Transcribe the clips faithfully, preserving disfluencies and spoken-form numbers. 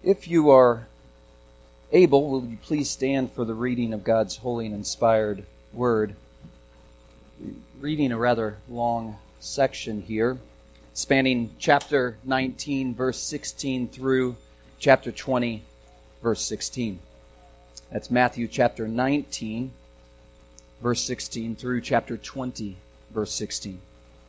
If you are able, will you please stand for the reading of God's holy and inspired word? Reading a rather long section here, spanning chapter nineteen, verse sixteen through chapter twenty, verse sixteen. That's Matthew chapter nineteen, verse sixteen through chapter twenty, verse sixteen.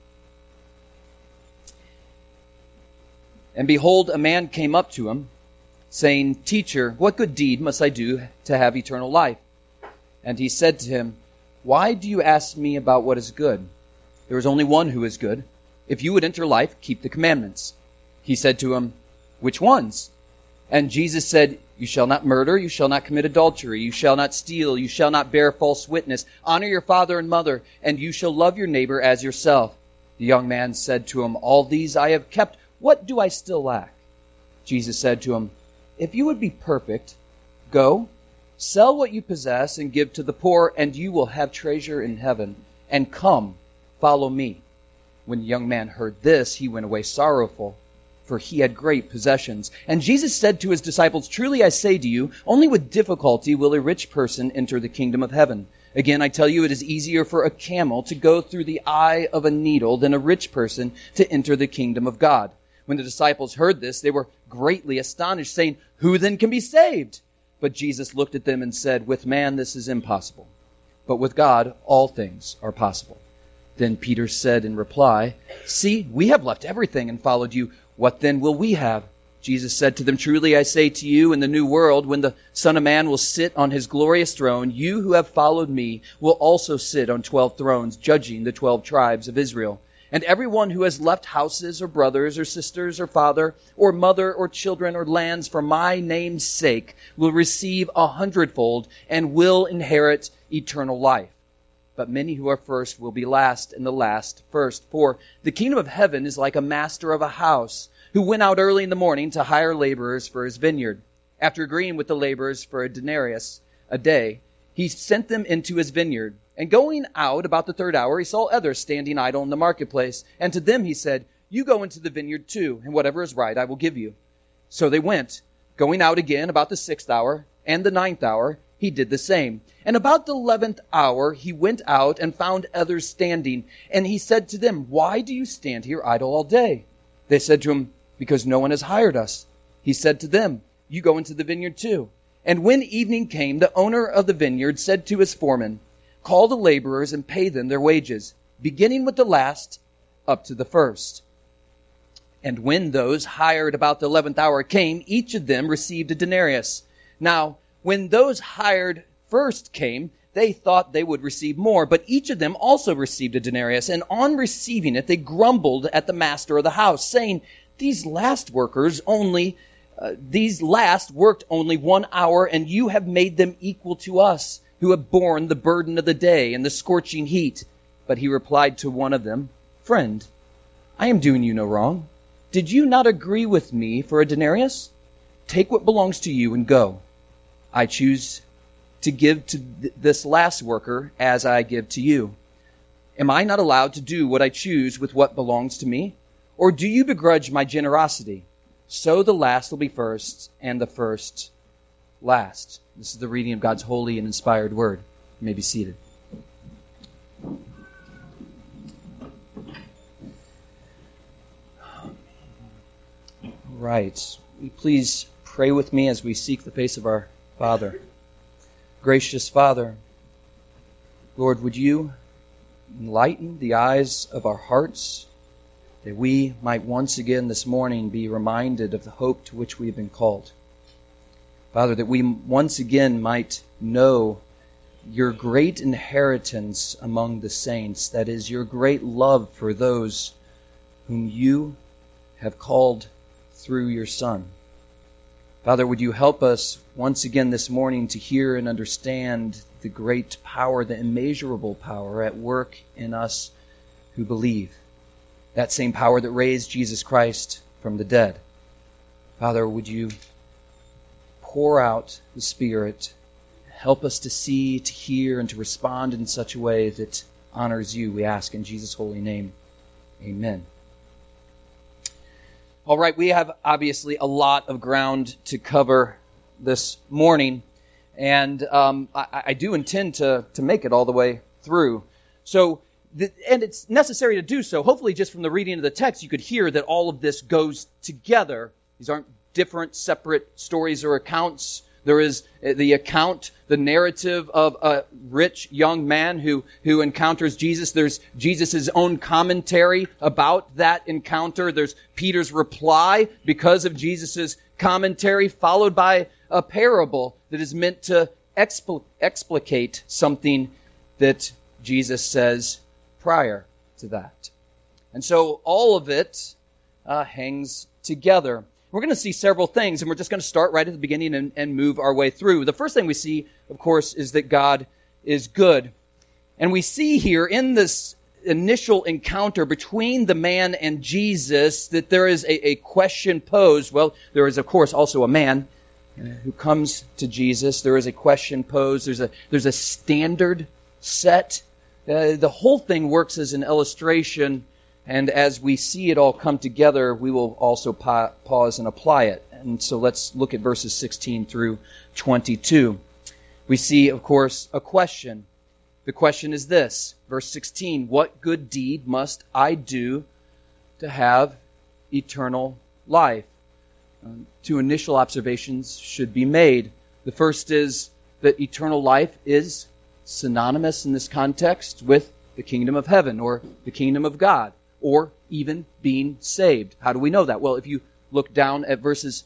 And behold, a man came up to him, saying, Teacher, what good deed must I do to have eternal life? And he said to him, Why do you ask me about what is good? There is only one who is good. If you would enter life, keep the commandments. He said to him, Which ones? And Jesus said, You shall not murder, you shall not commit adultery, you shall not steal, you shall not bear false witness, honor your father and mother, and you shall love your neighbor as yourself. The young man said to him, All these I have kept. What do I still lack? Jesus said to him, If you would be perfect, go, sell what you possess and give to the poor, and you will have treasure in heaven. And come, follow me. When the young man heard this, he went away sorrowful, for he had great possessions. And Jesus said to his disciples, Truly I say to you, only with difficulty will a rich person enter the kingdom of heaven. Again, I tell you, it is easier for a camel to go through the eye of a needle than a rich person to enter the kingdom of God. When the disciples heard this, they were greatly astonished, saying, Who then can be saved? But Jesus looked at them and said, With man this is impossible, but with God all things are possible. Then Peter said in reply, See, we have left everything and followed you. What then will we have? Jesus said to them, Truly I say to you, in the new world, when the Son of Man will sit on his glorious throne, you who have followed me will also sit on twelve thrones, judging the twelve tribes of Israel. And everyone who has left houses or brothers or sisters or father or mother or children or lands for my name's sake will receive a hundredfold and will inherit eternal life. But many who are first will be last, and the last first. For the kingdom of heaven is like a master of a house who went out early in the morning to hire laborers for his vineyard. After agreeing with the laborers for a denarius a day, he sent them into his vineyard. And going out about the third hour, he saw others standing idle in the marketplace. And to them he said, You go into the vineyard too, and whatever is right I will give you. So they went. Going out again about the sixth hour and the ninth hour, he did the same. And about the eleventh hour he went out and found others standing. And he said to them, Why do you stand here idle all day? They said to him, Because no one has hired us. He said to them, You go into the vineyard too. And when evening came, the owner of the vineyard said to his foreman, Call the laborers and pay them their wages, beginning with the last up to the first. And when those hired about the eleventh hour came, each of them received a denarius. Now, when those hired first came, they thought they would receive more, but each of them also received a denarius. And on receiving it, they grumbled at the master of the house, saying, These last workers only, uh, these last worked only one hour, and you have made them equal to us, who have borne the burden of the day and the scorching heat. But he replied to one of them, Friend, I am doing you no wrong. Did you not agree with me for a denarius? Take what belongs to you and go. I choose to give to th- this last worker as I give to you. Am I not allowed to do what I choose with what belongs to me? Or do you begrudge my generosity? So the last will be first, and the first last. This is the reading of God's holy and inspired word. You may be seated. Right. Please pray with me as we seek the face of our Father. Gracious Father, Lord, would you enlighten the eyes of our hearts that we might once again this morning be reminded of the hope to which we have been called. Father, that we once again might know your great inheritance among the saints, that is, your great love for those whom you have called through your Son. Father, would you help us once again this morning to hear and understand the great power, the immeasurable power at work in us who believe. That same power that raised Jesus Christ from the dead. Father, would you pour out the Spirit, help us to see, to hear, and to respond in such a way that honors you, we ask in Jesus' holy name. Amen. All right, we have obviously a lot of ground to cover this morning, and um, I, I do intend to, to make it all the way through. So, the, and it's necessary to do so. Hopefully, just from the reading of the text, you could hear that all of this goes together. These aren't different, separate stories or accounts. There is the account, the narrative of a rich young man who, who encounters Jesus. There's Jesus' own commentary about that encounter. There's Peter's reply because of Jesus' commentary, followed by a parable that is meant to expl- explicate something that Jesus says prior to that. And so all of it uh, hangs together. We're going to see several things, and we're just going to start right at the beginning and, and move our way through. The first thing we see, of course, is that God is good. And we see here in this initial encounter between the man and Jesus that there is a, a question posed. Well, there is, of course, also a man who comes to Jesus. There is a question posed. There's a, there's a standard set. Uh, the whole thing works as an illustration. And as we see it all come together, we will also pa- pause and apply it. And so let's look at verses sixteen through twenty-two. We see, of course, a question. The question is this, verse sixteen, what good deed must I do to have eternal life? Um, two initial observations should be made. The first is that eternal life is synonymous in this context with the kingdom of heaven or the kingdom of God, or even being saved. How do we know that? Well, if you look down at verses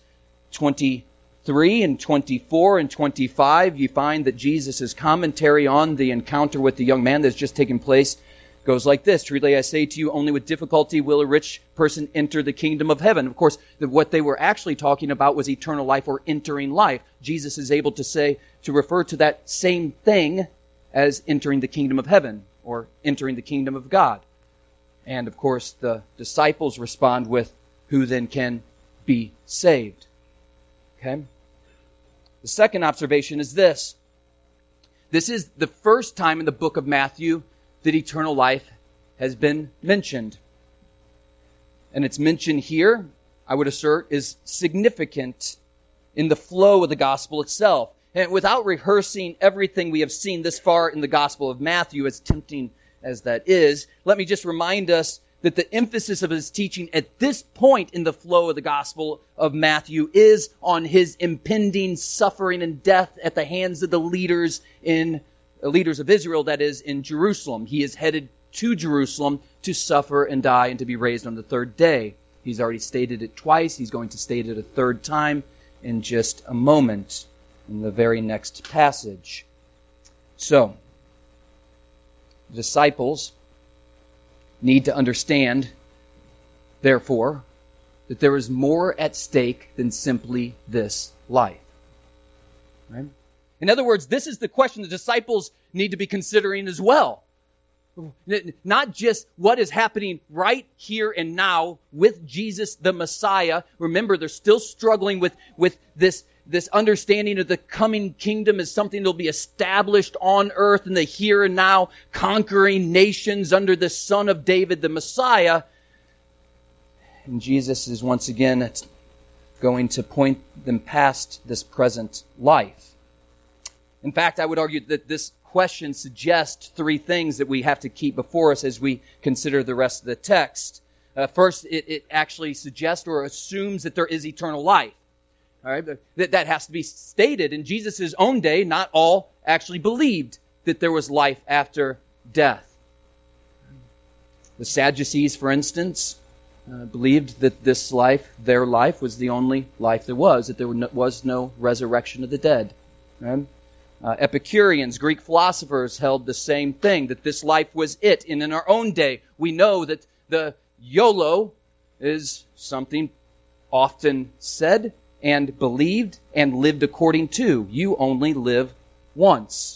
twenty-three and twenty-four and twenty-five, you find that Jesus' commentary on the encounter with the young man that's just taken place goes like this. Truly I say to you, only with difficulty will a rich person enter the kingdom of heaven. Of course, what they were actually talking about was eternal life or entering life. Jesus is able to say, to refer to that same thing as entering the kingdom of heaven or entering the kingdom of God. And, of course, the disciples respond with, who then can be saved? Okay? The second observation is this. This is the first time in the book of Matthew that eternal life has been mentioned. And its mention here, I would assert, is significant in the flow of the gospel itself. And without rehearsing everything we have seen this far in the gospel of Matthew, as tempting as that is, let me just remind us that the emphasis of his teaching at this point in the flow of the Gospel of Matthew is on his impending suffering and death at the hands of the leaders in the leaders of Israel, that is, in Jerusalem. He is headed to Jerusalem to suffer and die and to be raised on the third day. He's already stated it twice. He's going to state it a third time in just a moment in the very next passage. So, the disciples need to understand, therefore, that there is more at stake than simply this life. Right? In other words, this is the question the disciples need to be considering as well. Not just what is happening right here and now with Jesus the Messiah. Remember, they're still struggling with, with this This understanding of the coming kingdom is something that will be established on earth in the here and now, conquering nations under the Son of David, the Messiah. And Jesus is once again going to point them past this present life. In fact, I would argue that this question suggests three things that we have to keep before us as we consider the rest of the text. Uh, first, it, it actually suggests or assumes that there is eternal life. All right, that, that has to be stated. In Jesus' own day, not all actually believed that there was life after death. The Sadducees, for instance, uh, believed that this life, their life, was the only life there was, that there was no resurrection of the dead. Right? Uh, Epicureans, Greek philosophers, held the same thing, that this life was it. And in our own day, we know that the YOLO is something often said and believed and lived according to. You only live once.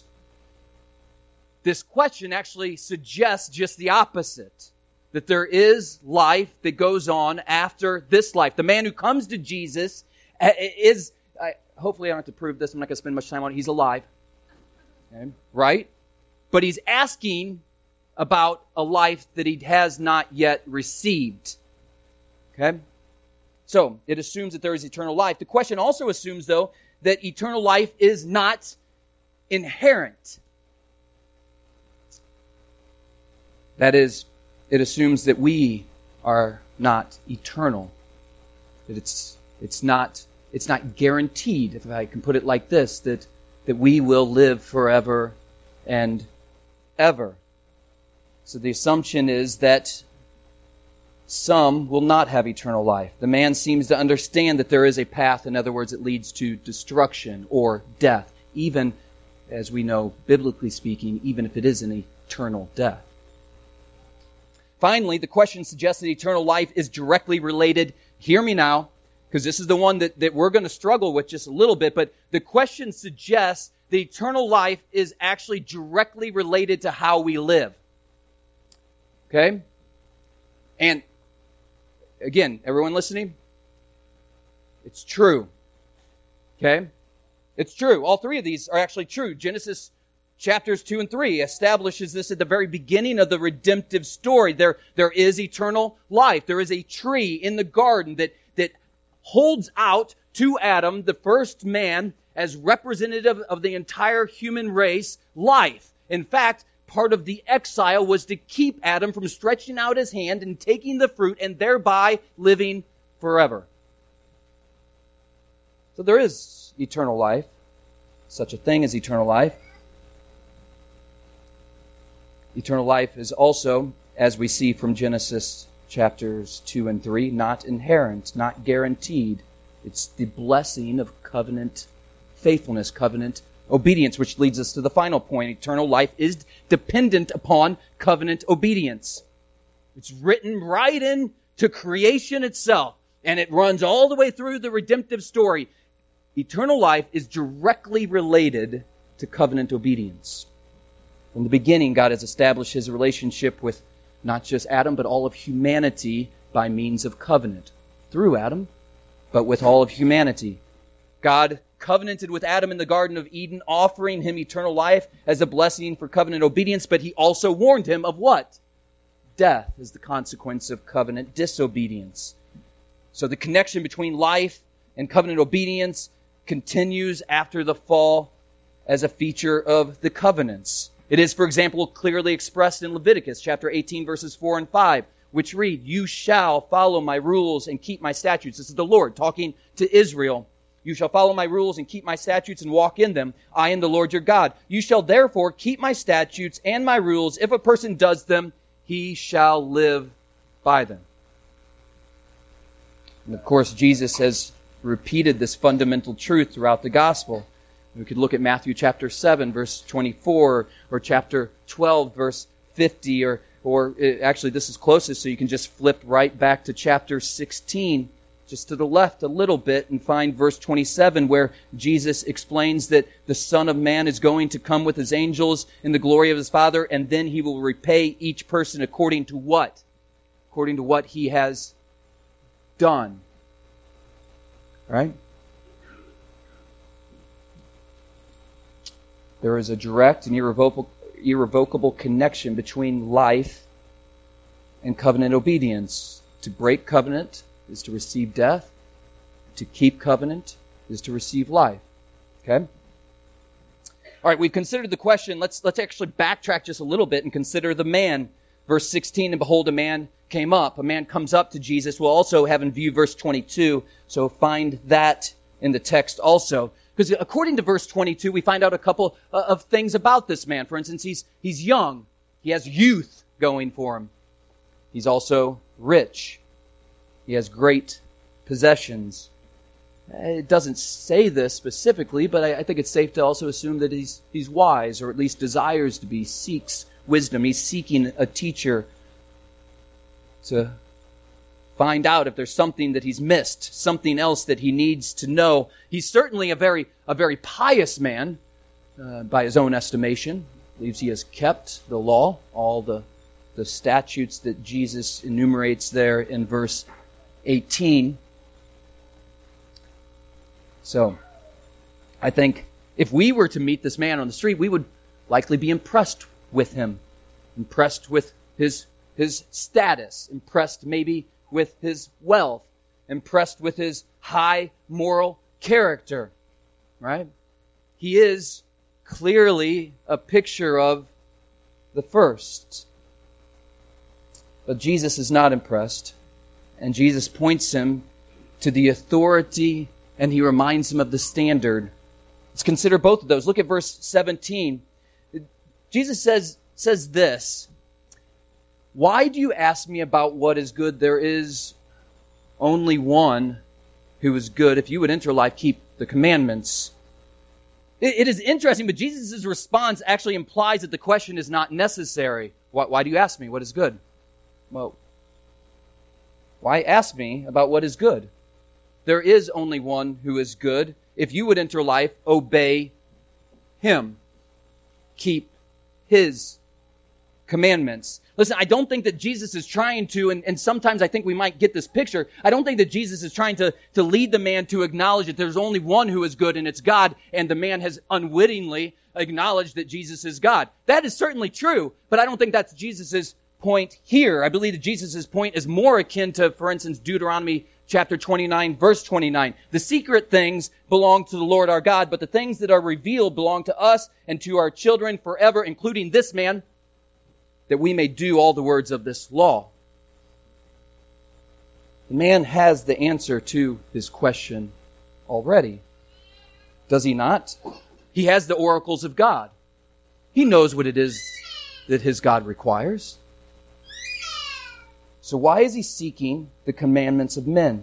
This question actually suggests just the opposite, that there is life that goes on after this life. The man who comes to Jesus is, I, hopefully I don't have to prove this, I'm not going to spend much time on it, he's alive. Okay, right? But he's asking about a life that he has not yet received. Okay? So, it assumes that there is eternal life. The question also assumes, though, that eternal life is not inherent. That is, it assumes that we are not eternal. That it's it's not it's not guaranteed, if I can put it like this, that that we will live forever and ever. So the assumption is that some will not have eternal life. The man seems to understand that there is a path. In other words, it leads to destruction or death, even, as we know, biblically speaking, even if it is an eternal death. Finally, the question suggests that eternal life is directly related. Hear me now, because this is the one that, that we're going to struggle with just a little bit, but the question suggests that eternal life is actually directly related to how we live. Okay? And again, everyone listening? It's true. Okay? It's true. All three of these are actually true. Genesis chapters two and three establishes this at the very beginning of the redemptive story. There, there is eternal life. There is a tree in the garden that, that holds out to Adam, the first man, as representative of the entire human race, life. In fact, part of the exile was to keep Adam from stretching out his hand and taking the fruit and thereby living forever. So there is eternal life, such a thing as eternal life. Eternal life is also, as we see from Genesis chapters two and three, not inherent, not guaranteed. It's the blessing of covenant faithfulness, covenant obedience, which leads us to the final point. Eternal life is dependent upon covenant obedience. It's written right into creation itself, and it runs all the way through the redemptive story. Eternal life is directly related to covenant obedience. From the beginning, God has established His relationship with not just Adam, but all of humanity by means of covenant. Through Adam, but with all of humanity. God covenanted with Adam in the Garden of Eden, offering him eternal life as a blessing for covenant obedience, but He also warned him of what? Death as the consequence of covenant disobedience. So the connection between life and covenant obedience continues after the fall as a feature of the covenants. It is, for example, clearly expressed in Leviticus chapter eighteen, verses four and five, which read, "You shall follow my rules and keep my statutes." This is the Lord talking to Israel. "You shall follow my rules and keep my statutes and walk in them. I am the Lord your God. You shall therefore keep my statutes and my rules. If a person does them, he shall live by them." And of course, Jesus has repeated this fundamental truth throughout the gospel. We could look at Matthew chapter seven, verse twenty-four, or chapter twelve, verse fifty, or, or actually this is closest, so you can just flip right back to chapter sixteen, just to the left a little bit, and find verse twenty-seven, where Jesus explains that the Son of Man is going to come with His angels in the glory of His Father, and then He will repay each person according to what? According to what he has done. Right? There is a direct and irrevocable, irrevocable connection between life and covenant obedience. To break covenant is to receive death. To keep covenant is to receive life. Okay? All right, we've considered the question. Let's, let's actually backtrack just a little bit and consider the man. Verse sixteen, "And behold, a man came up." A man comes up to Jesus. We'll also have in view verse twenty-two, so find that in the text also. Because according to verse twenty-two, we find out a couple of things about this man. For instance, he's, he's young. He has youth going for him. He's also rich. He has great possessions. It doesn't say this specifically, but I, I think it's safe to also assume that he's, he's wise, or at least desires to be, seeks wisdom. He's seeking a teacher to find out if there's something that he's missed, something else that he needs to know. He's certainly a very a very pious man, uh, by his own estimation. Believes he has kept the law, all the, the statutes that Jesus enumerates there in verse eighteen. So, I think if we were to meet this man on the street, we would likely be impressed with him, impressed with his his status, impressed maybe with his wealth. impressed with his high moral character, right? He is clearly a picture of the first. But Jesus is not impressed, and Jesus points him to the authority, and he reminds him of the standard. Let's consider both of those. Look at verse seventeen. Jesus says, says this, "Why do you ask me about what is good? There is only one who is good. If you would enter life, keep the commandments." It, it is interesting, but Jesus' response actually implies that the question is not necessary. Why, why do you ask me what is good? Well, why ask me about what is good? There is only one who is good. If you would enter life, obey him. Keep his commandments. Listen, I don't think that Jesus is trying to, and, and sometimes I think we might get this picture, I don't think that Jesus is trying to, to lead the man to acknowledge that there's only one who is good, and it's God, and the man has unwittingly acknowledged that Jesus is God. That is certainly true, but I don't think that's Jesus' point here. I believe that Jesus' point is more akin to, for instance, Deuteronomy chapter twenty-nine, verse twenty-nine. The secret things belong to the Lord our God, but the things that are revealed belong to us and to our children forever, including this man, that we may do all the words of this law. The man has the answer to his question already. Does he not? He has the oracles of God. He knows what it is that his God requires. So why is he seeking the commandments of men?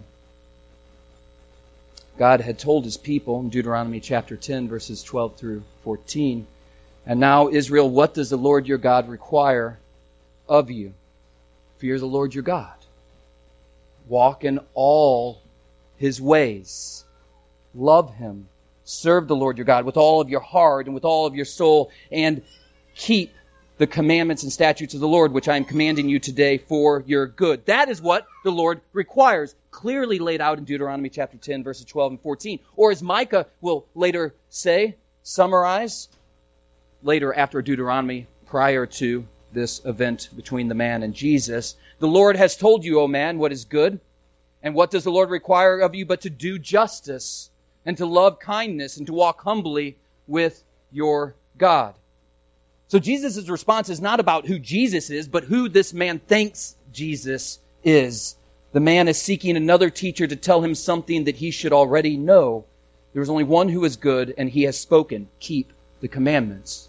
God had told his people in Deuteronomy chapter ten, verses twelve through fourteen, "And now, Israel, what does the Lord your God require of you? Fear the Lord your God. Walk in all his ways. Love him. Serve the Lord your God with all of your heart and with all of your soul, and keep the commandments and statutes of the Lord, which I am commanding you today for your good." That is what the Lord requires, clearly laid out in Deuteronomy chapter ten, verses twelve and fourteen. Or as Micah will later say, summarize, later after Deuteronomy, prior to this event between the man and Jesus, "The Lord has told you, O man, what is good. And what does the Lord require of you but to do justice, and to love kindness, and to walk humbly with your God?" So Jesus' response is not about who Jesus is, but who this man thinks Jesus is. The man is seeking another teacher to tell him something that he should already know. There is only one who is good, and he has spoken. Keep the commandments.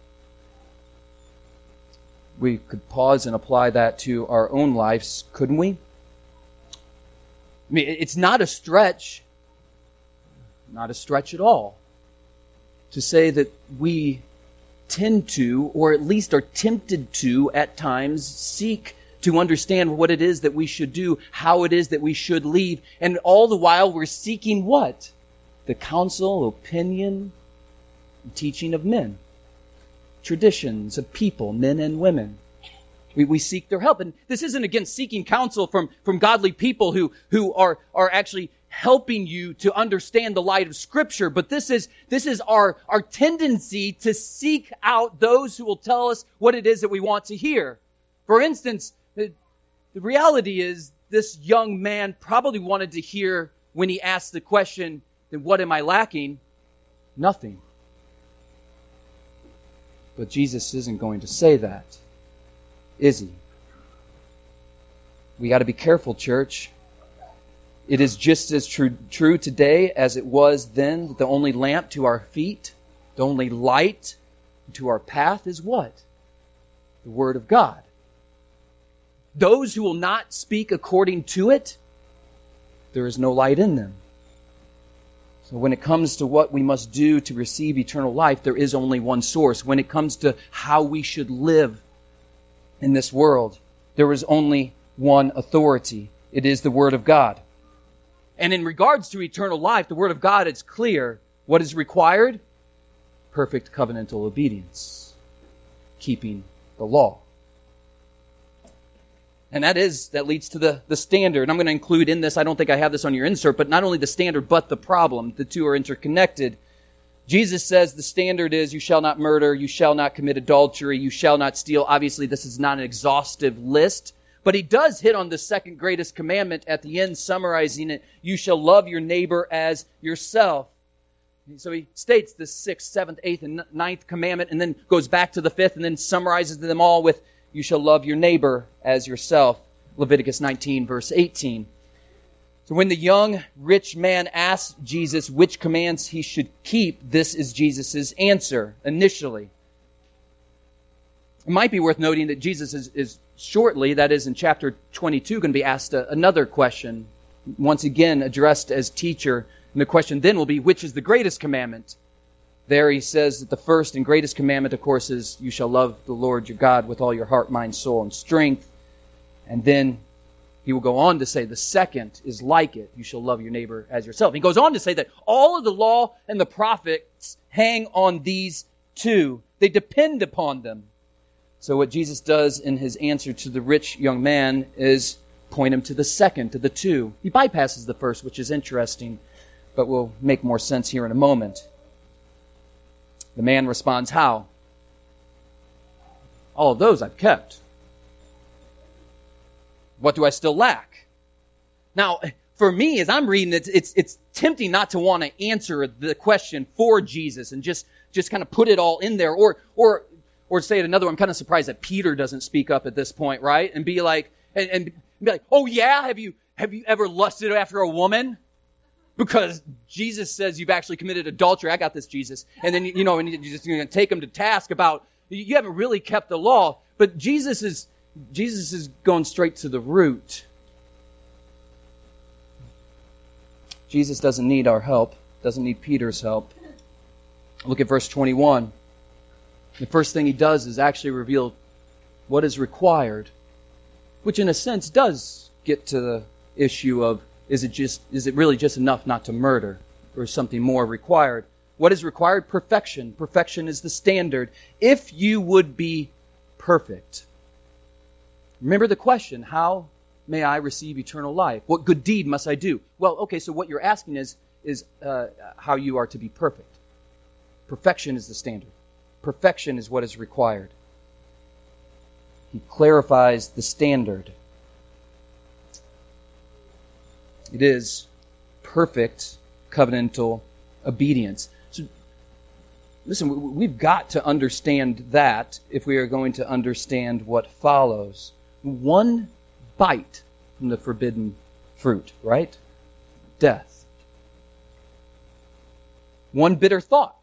We could pause and apply that to our own lives, couldn't we? I mean, it's not a stretch, not a stretch at all, to say that we tend to, or at least are tempted to, at times, seek to understand what it is that we should do, how it is that we should leave, and all the while we're seeking what? The counsel, opinion, and teaching of men. Traditions of people, men and women. We, we seek their help. And this isn't against seeking counsel from, from godly people who, who are, are actually helping you to understand the light of Scripture, but this is, this is our, our tendency to seek out those who will tell us what it is that we want to hear. For instance, the, the reality is this young man probably wanted to hear, when he asked the question, then what am I lacking? Nothing. But Jesus isn't going to say that, is he? We got to be careful, church. It is just as true, true today as it was then, that the only lamp to our feet, the only light to our path is what? The Word of God. Those who will not speak according to it, there is no light in them. So when it comes to what we must do to receive eternal life, there is only one source. When it comes to how we should live in this world, there is only one authority. It is the Word of God. And in regards to eternal life, the Word of God is clear. What is required? Perfect covenantal obedience. Keeping the law. And that is, that leads to the, the standard. And I'm going to include in this, I don't think I have this on your insert, but not only the standard, but the problem. The two are interconnected. Jesus says the standard is, you shall not murder, you shall not commit adultery, you shall not steal. Obviously, this is not an exhaustive list, But he does hit on the second greatest commandment at the end, summarizing it, you shall love your neighbor as yourself. So he states the sixth, seventh, eighth, and ninth commandment, and then goes back to the fifth, and then summarizes them all with, you shall love your neighbor as yourself. Leviticus nineteen, verse eighteen. So when the young rich man asked Jesus which commands he should keep, this is Jesus' answer initially. It might be worth noting that Jesus is, is shortly, that is in chapter twenty-two, going to be asked a, another question, once again addressed as teacher. And the question then will be, which is the greatest commandment? There he says that the first and greatest commandment, of course, is you shall love the Lord your God with all your heart, mind, soul, and strength. And then he will go on to say the second is like it. You shall love your neighbor as yourself. He goes on to say that all of the law and the prophets hang on these two. They depend upon them. So what Jesus does in his answer to the rich young man is point him to the second, to the two. He bypasses the first, which is interesting, but will make more sense here in a moment. The man responds, how? All of those I've kept. What do I still lack? Now, for me, as I'm reading it, it's, it's tempting not to want to answer the question for Jesus and just, just kind of put it all in there. Or, or, or say it another way, I'm kind of surprised that Peter doesn't speak up at this point, right? And be like, and, and be like, oh yeah, have you, have you ever lusted after a woman? Because Jesus says you've actually committed adultery. I got this, Jesus. And then, you know, and you're just going to take him to task about, you haven't really kept the law. But Jesus is, Jesus is going straight to the root. Jesus doesn't need our help, doesn't need Peter's help. Look at verse twenty-one. The first thing he does is actually reveal what is required, which in a sense does get to the issue of, is it just, is it really just enough not to murder, or is something more required? What is required? Perfection. Perfection is the standard. If you would be perfect. Remember the question, how may I receive eternal life? What good deed must I do? Well, okay, so what you're asking is, is uh, how you are to be perfect. Perfection is the standard. Perfection is what is required. He clarifies the standard. It is perfect covenantal obedience. So, listen, we've got to understand that if we are going to understand what follows. One bite from the forbidden fruit, right? Death. One bitter thought,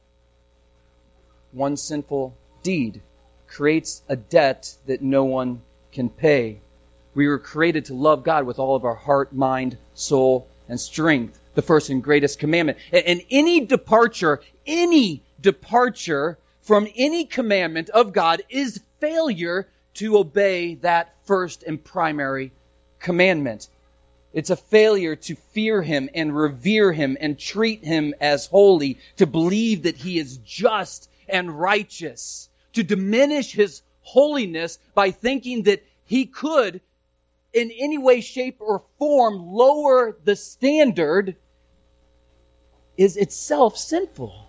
one sinful deed creates a debt that no one can pay. We were created to love God with all of our heart, mind, soul, and strength. The first and greatest commandment. And any departure, any departure from any commandment of God is failure to obey that first and primary commandment. It's a failure to fear Him and revere Him and treat Him as holy, to believe that He is just and righteous, to diminish His holiness by thinking that He could, in any way, shape, or form, lower the standard, is itself sinful.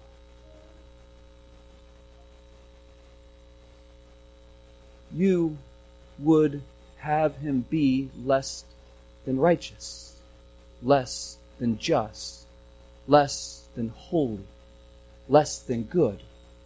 You would have Him be less than righteous, less than just, less than holy, less than good.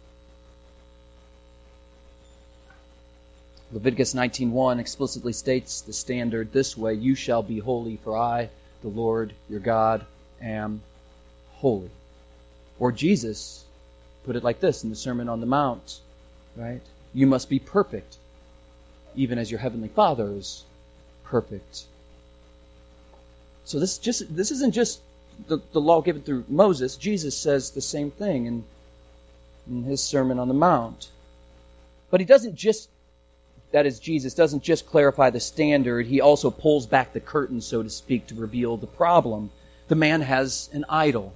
Leviticus nineteen one explicitly states the standard this way, you shall be holy, for I, the Lord your God, am holy. Or Jesus put it like this in the Sermon on the Mount, right? You must be perfect, even as your heavenly Father is perfect. So this just this isn't just the, the law given through Moses. Jesus says the same thing in, in his Sermon on the Mount. But he doesn't just, that is, Jesus doesn't just clarify the standard. He also pulls back the curtain, so to speak, to reveal the problem. The man has an idol.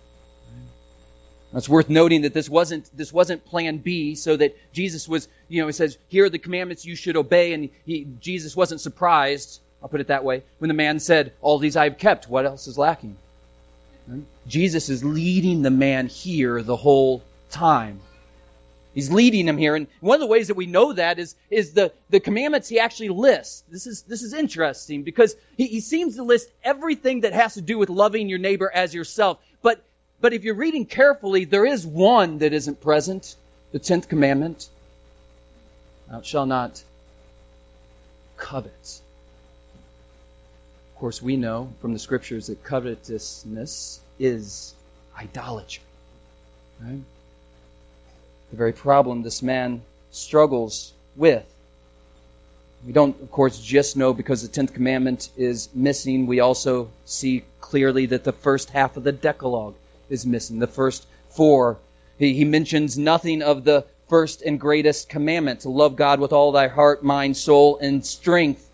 It's worth noting that this wasn't this wasn't plan B, so that Jesus was, you know, he says, here are the commandments you should obey, and he, Jesus wasn't surprised, I'll put it that way, when the man said, all these I have kept, what else is lacking? Right? Jesus is leading the man here the whole time. He's leading him here. And one of the ways that we know that is, is the, the commandments he actually lists. This is, this is interesting because he, he seems to list everything that has to do with loving your neighbor as yourself. But, but if you're reading carefully, there is one that isn't present. The tenth commandment. Thou shalt not covet. Of course, we know from the scriptures that covetousness is idolatry. Right? The very problem this man struggles with. We don't, of course, just know because the tenth commandment is missing. We also see clearly that the first half of the Decalogue is missing. The first four. He, he mentions nothing of the first and greatest commandment, to love God with all thy heart, mind, soul, and strength.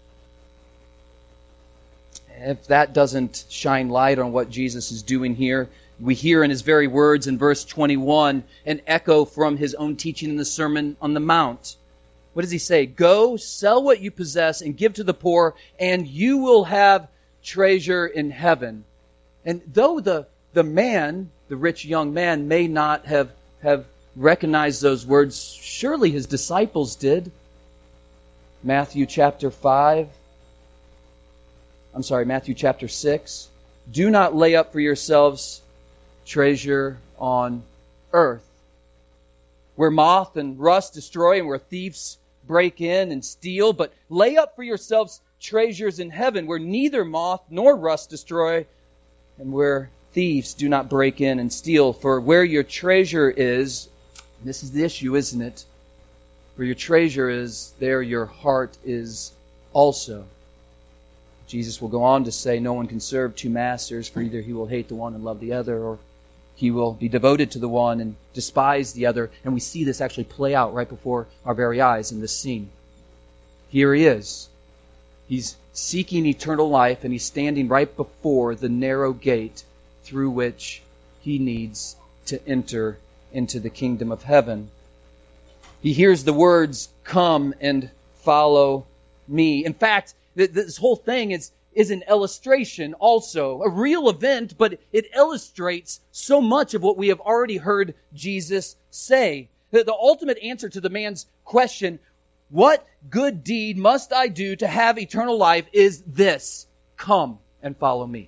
If that doesn't shine light on what Jesus is doing here, we hear in his very words in verse twenty-one an echo from his own teaching in the Sermon on the Mount. What does he say? Go, sell what you possess and give to the poor, and you will have treasure in heaven. And though the, the man, the rich young man, may not have, have recognized those words, surely his disciples did. Matthew chapter five. I'm sorry, Matthew chapter six. Do not lay up for yourselves treasure on earth, where moth and rust destroy and where thieves break in and steal, but lay up for yourselves treasures in heaven, where neither moth nor rust destroy and where thieves do not break in and steal. For where your treasure is, and this is the issue, isn't it? Where your treasure is, there your heart is also. Jesus will go on to say, no one can serve two masters, for either he will hate the one and love the other, or he will be devoted to the one and despise the other. And we see this actually play out right before our very eyes in this scene. Here he is. He's seeking eternal life, and he's standing right before the narrow gate through which he needs to enter into the kingdom of heaven. He hears the words, come and follow me. In fact, this whole thing is, is an illustration also, a real event, but it illustrates so much of what we have already heard Jesus say. The, the ultimate answer to the man's question, what good deed must I do to have eternal life, is this: come and follow me.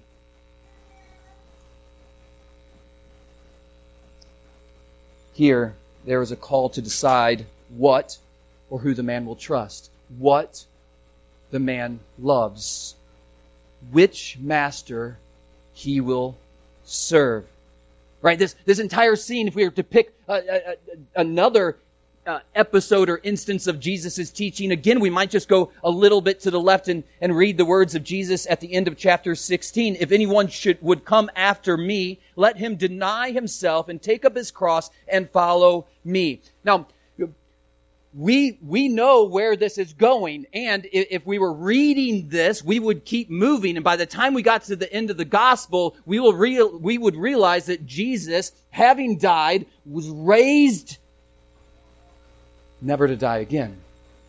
Here, there is a call to decide what or who the man will trust, what the man loves, which master he will serve. Right? This this entire scene, if we were to pick a, a, a, another uh, episode or instance of Jesus' teaching, again, we might just go a little bit to the left and, and read the words of Jesus at the end of chapter sixteen. If anyone should would come after me, let him deny himself and take up his cross and follow me. Now, We we know where this is going, and if we were reading this, we would keep moving, and by the time we got to the end of the gospel, we will real we would realize that Jesus, having died, was raised never to die again.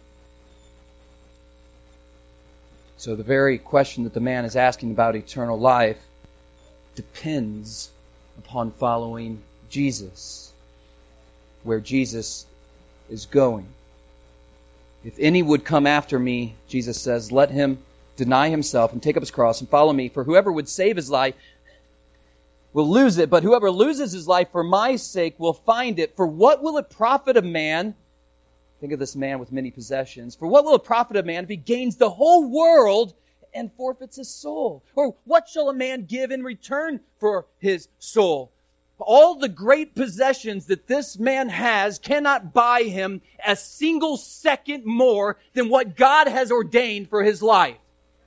So the very question that the man is asking about eternal life depends upon following Jesus, where Jesus is going. If any would come after me, Jesus says, let him deny himself and take up his cross and follow me. For whoever would save his life will lose it, but whoever loses his life for my sake will find it. For what will it profit a man? Think of this man with many possessions. For what will it profit a man if he gains the whole world and forfeits his soul? Or what shall a man give in return for his soul? All the great possessions that this man has cannot buy him a single second more than what God has ordained for his life.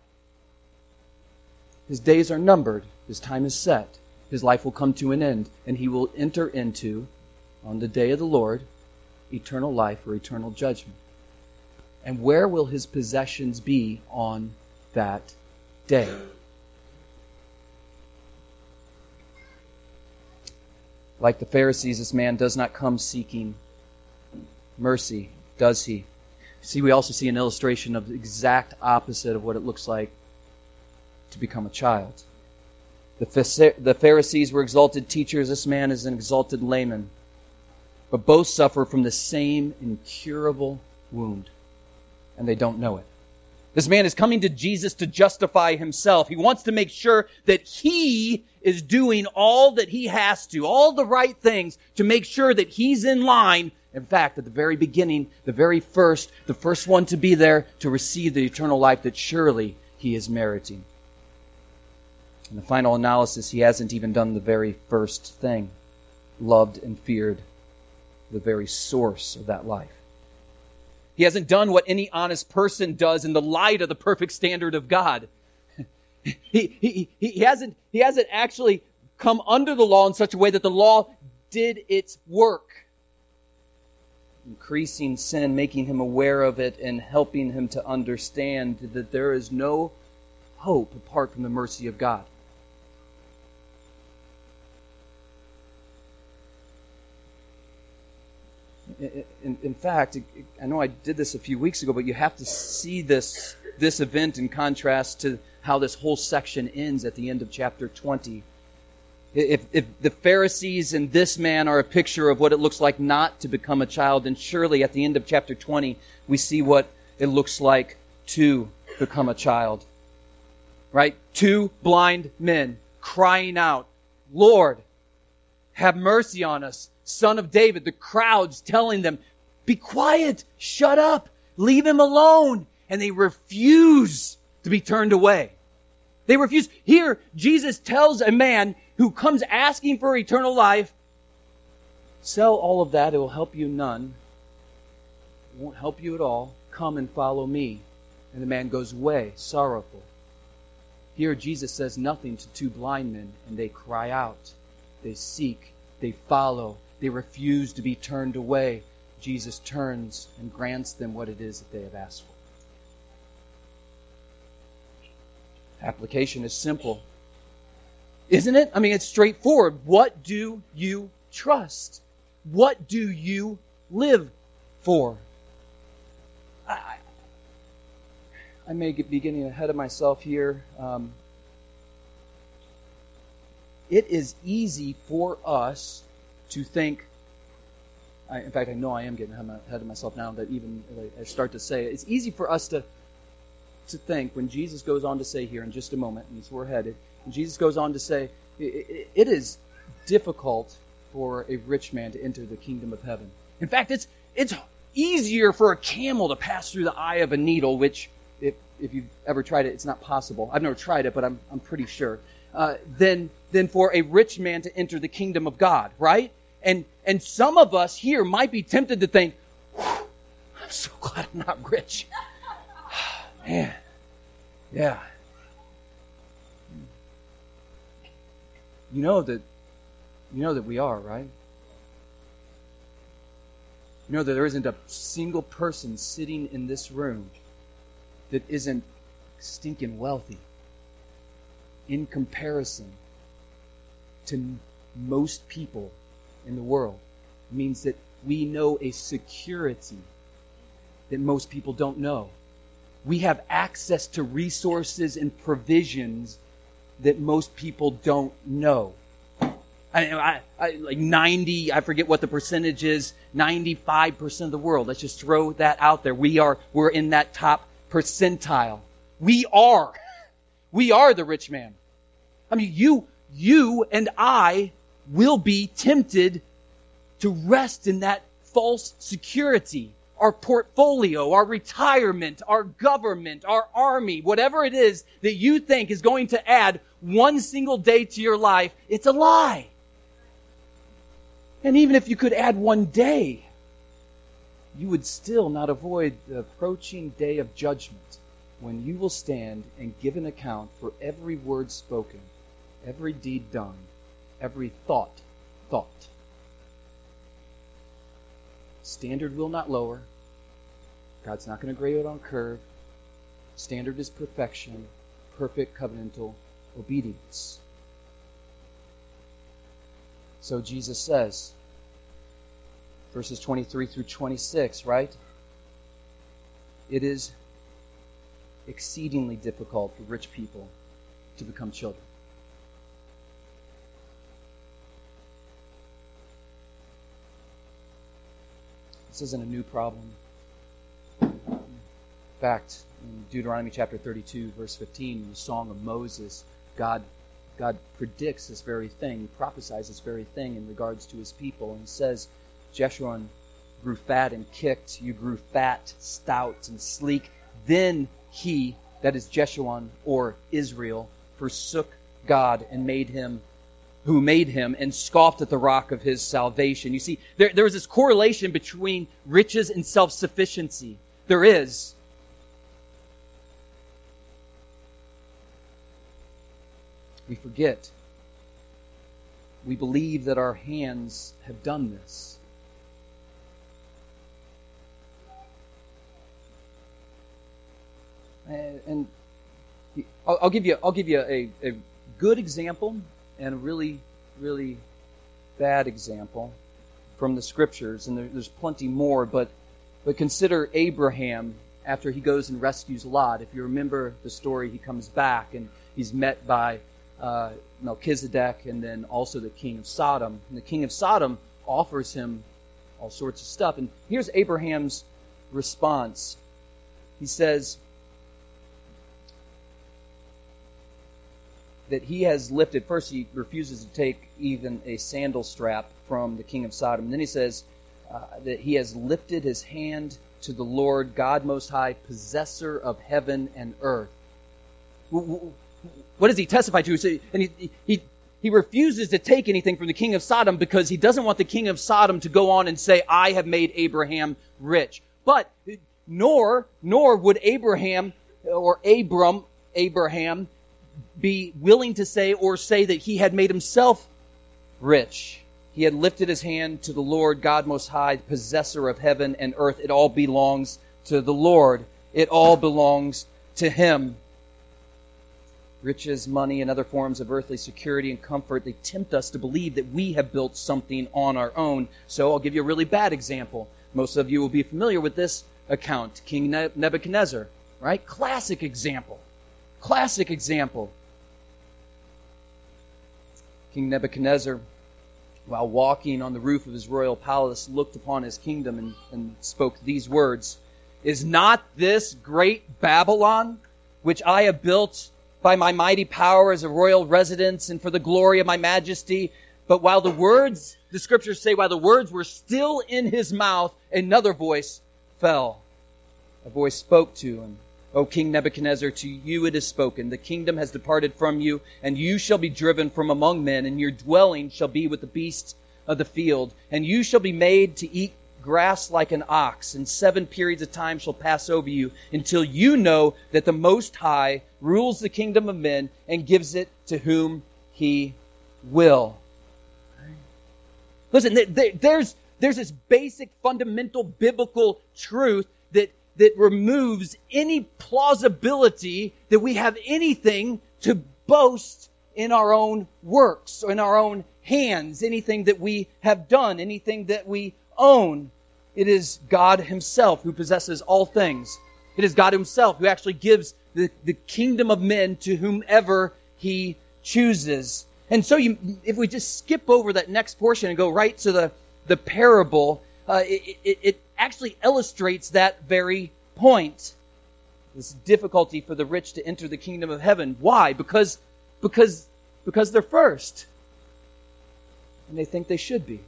His days are numbered. His time is set. His life will come to an end, and he will enter into, on the day of the Lord, eternal life or eternal judgment. And where will his possessions be on that day? Like the Pharisees, this man does not come seeking mercy, does he? See, we also see an illustration of the exact opposite of what it looks like to become a child. The Pharisees were exalted teachers. This man is an exalted layman. but both suffer from the same incurable wound, and they don't know it. This man is coming to Jesus to justify himself. He wants to make sure that he is doing all that he has to, all the right things to make sure that he's in line. In fact, at the very beginning, the very first, the first one to be there to receive the eternal life that surely he is meriting. In the final analysis, he hasn't even done the very first thing, loved and feared the very source of that life. He hasn't done what any honest person does in the light of the perfect standard of God. He, he, he, hasn't, he hasn't actually come under the law in such a way that the law did its work, increasing sin, making him aware of it, and helping him to understand that there is no hope apart from the mercy of God. In, in fact, I know I did this a few weeks ago, but you have to see this, this event in contrast to how this whole section ends at the end of chapter twenty. If, if the Pharisees and this man are a picture of what it looks like not to become a child, then surely at the end of chapter twenty, we see what it looks like to become a child. Right? Two blind men crying out, "Lord, have mercy on us, Son of David." The crowds telling them, "Be quiet, shut up, leave him alone." And they refuse to be turned away. They refuse. Here, Jesus tells a man who comes asking for eternal life, "Sell all of that, it will help you none. It won't help you at all. Come and follow me." And the man goes away, sorrowful. Here, Jesus says nothing to two blind men, and they cry out. They seek. They follow. They refuse to be turned away. Jesus turns and grants them what it is that they have asked for. Application is simple, isn't it? I mean, it's straightforward. What do you trust? What do you live for? I, I may be getting ahead of myself here. Um, it is easy for us to think, I, in fact, I know I am getting ahead of myself now that even I start to say it. It's easy for us to, to think when Jesus goes on to say here in just a moment, and it's where we're headed, and Jesus goes on to say, it, it is difficult for a rich man to enter the kingdom of heaven. In fact, it's it's easier for a camel to pass through the eye of a needle, which, if, if you've ever tried it, it's not possible. I've never tried it, but I'm I'm pretty sure. Uh, than, than for a rich man to enter the kingdom of God, right? And and some of us here might be tempted to think, "I'm so glad I'm not rich." Man, yeah. You know that you know that we are, right? You know that there isn't a single person sitting in this room that isn't stinking wealthy in comparison to most people in the world. It means that we know a security that most people don't know. We have access to resources and provisions that most people don't know. I, I, I like ninety, I forget what the percentage is, ninety-five percent of the world. Let's just throw that out there. We are, we're in that top percentile. We are. We are the rich man. I mean, you, you and I will be tempted to rest in that false security. Our portfolio, our retirement, our government, our army, whatever it is that you think is going to add one single day to your life, it's a lie. And even if you could add one day, you would still not avoid the approaching day of judgment when you will stand and give an account for every word spoken, every deed done, every thought thought. Standard will not lower. God's not going to grade it on curve. Standard is perfection, perfect covenantal obedience. So Jesus says, verses twenty-three through twenty-six, right? It is exceedingly difficult for rich people to become children. This isn't a new problem. In fact, in Deuteronomy chapter thirty-two, verse fifteen, in the Song of Moses, God, God predicts this very thing, prophesies this very thing in regards to his people. And he says, Jeshurun grew fat and kicked. You grew fat, stout, and sleek. Then he, that is Jeshurun, or Israel, forsook God and made him, who made him, and scoffed at the rock of his salvation. You see, there, there is this correlation between riches and self-sufficiency. There is. We forget. We believe that our hands have done this. And I'll, I'll give you, I'll give you a, a good example and a really, really bad example from the Scriptures, and there, there's plenty more. But, but consider Abraham after he goes and rescues Lot. If you remember the story, he comes back and he's met by uh, Melchizedek and then also the king of Sodom. And the king of Sodom offers him all sorts of stuff. And here's Abraham's response. He says that he has lifted, first he refuses to take even a sandal strap from the king of Sodom. And then he says uh, that he has lifted his hand to the Lord, God Most High, possessor of heaven and earth. What does he testify to? And he, he, he refuses to take anything from the king of Sodom because he doesn't want the king of Sodom to go on and say, I have made Abraham rich. But nor, nor would Abraham or Abram, Abraham, be willing to say or say that he had made himself rich. He had lifted his hand to the Lord, God Most High, possessor of heaven and earth. It all belongs to the Lord. It all belongs to him. Riches, money, and other forms of earthly security and comfort, they tempt us to believe that we have built something on our own. So I'll give you a really bad example. Most of you will be familiar with this account. King Nebuchadnezzar, right? Classic example. Classic example. King Nebuchadnezzar, while walking on the roof of his royal palace, looked upon his kingdom and, and spoke these words, Is not this great Babylon, which I have built by my mighty power as a royal residence and for the glory of my majesty? But while the words, the scriptures say, while the words were still in his mouth, another voice fell. A voice spoke to him. O King Nebuchadnezzar, to you it is spoken, the kingdom has departed from you, and you shall be driven from among men, and your dwelling shall be with the beasts of the field. And you shall be made to eat grass like an ox, and seven periods of time shall pass over you, until you know that the Most High rules the kingdom of men, and gives it to whom he will. Listen, there's, there's this basic, fundamental, biblical truth that that removes any plausibility that we have anything to boast in our own works or in our own hands, anything that we have done, anything that we own. It is God himself who possesses all things. It is God himself who actually gives the, the kingdom of men to whomever he chooses. And so you, if we just skip over that next portion and go right to the, the parable, uh, it, it, it actually illustrates that very point. This difficulty for the rich to enter the kingdom of heaven. Why? Because, because, because they're first. And they think they should be.